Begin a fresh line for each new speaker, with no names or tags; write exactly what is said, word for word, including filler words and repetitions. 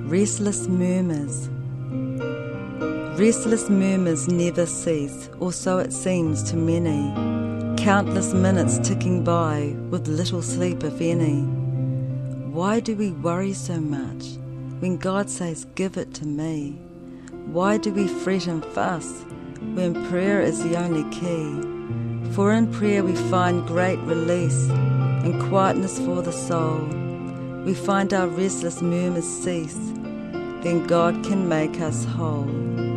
Restless murmurs. Restless murmurs never cease, or so it seems to many. Countless minutes ticking by, with little sleep if any. Why do we worry so much, when God says, give it to me? Why do we fret and fuss, when prayer is the only key? For in prayer we find great release, and quietness for the soul. We find our restless murmurs cease, then God can make us whole.